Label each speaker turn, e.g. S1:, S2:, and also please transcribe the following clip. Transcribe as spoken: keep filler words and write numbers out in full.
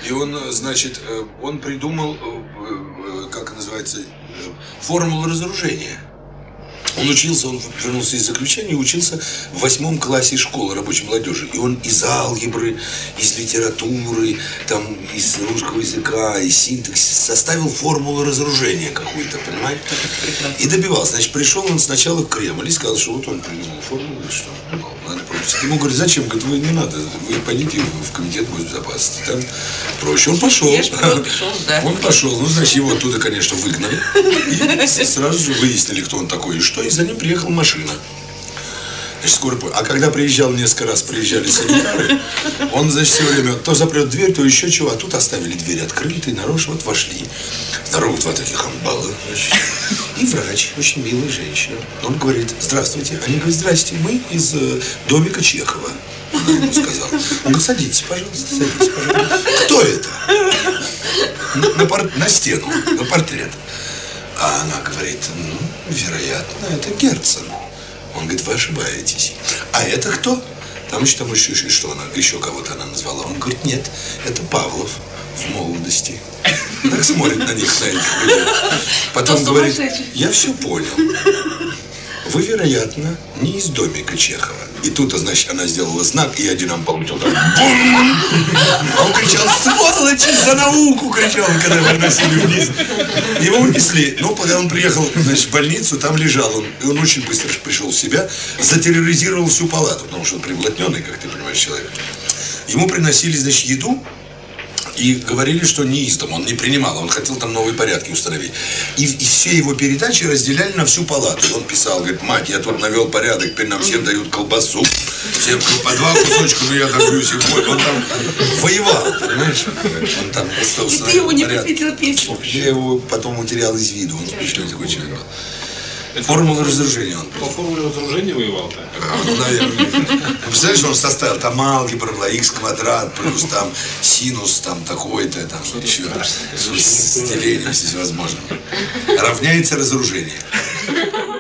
S1: И он, значит, он придумал, как называется, формулу разоружения. Он учился, он вернулся из заключения и учился в восьмом классе школы рабочей молодежи. И он из алгебры, из литературы, там, из русского языка, из синтаксиса составил формулу разоружения какую-то, понимаете? И добивался. Значит, пришел он сначала в Кремль и сказал, что вот он придумал формулу, что ну, надо проще. Ему говорят, зачем? Говорит, вы не надо, вы пойдите в комитет госбезопасности, там проще. Он пошел. Он пошел, ну, значит, его оттуда, конечно, выгнали. И сразу же выяснили, кто он такой и что. И за ним приехала машина. Значит, скоро... А когда приезжал, несколько раз приезжали санитары, он, значит, все время то запрет дверь, то еще чего. А тут оставили дверь открытой, нарочно вот вошли. Здорово, два таких амбала. И врач, очень милая женщина. Он говорит, здравствуйте. Они говорят, здрасте, мы из э, домика Чехова. Она ему сказала. Он говорит, садитесь, пожалуйста, садитесь, пожалуйста. Кто это? На, на, пор... на стену, на портрет. А она говорит, ну, вероятно, это Герцен. Он говорит, вы ошибаетесь. А это кто? Там еще, там еще, что она, еще кого-то она назвала. Он говорит, нет, это Павлов в молодости. И так смотрит на них, на этих людей. Потом говорит, я все понял. Вы, вероятно, не из домика Чехова. И тут, значит, она сделала знак, и один ампал летел так. Бум! Он кричал, сволочи, за науку! Кричал, когда его носили вниз. Его унесли. Ну, когда он приехал, значит, в больницу, там лежал он. И он очень быстро пришел в себя, затерроризировал всю палату, потому что он приблотненный, как ты понимаешь, человек. Ему приносили, значит, еду. И говорили, что не из дома, он не принимал, он хотел там новые порядки установить. И, и все его передачи разделяли на всю палату. И он писал, говорит, мать, я тут навел порядок, теперь нам всем дают колбасу, всем по два кусочка, но я добьюсь и бой. Он там воевал, понимаешь? Он там
S2: и ты его не посвятила песню.
S1: Я его потом утерял из виду, он смешной такой человек был. Формула разоружения он.
S3: По формуле разоружения воевал-то?
S1: А, ну, наверное. Представляешь, он составил, там алгебра была, х квадрат, плюс там синус, там такой-то, там еще с делением всевозможным. Равняется разоружение.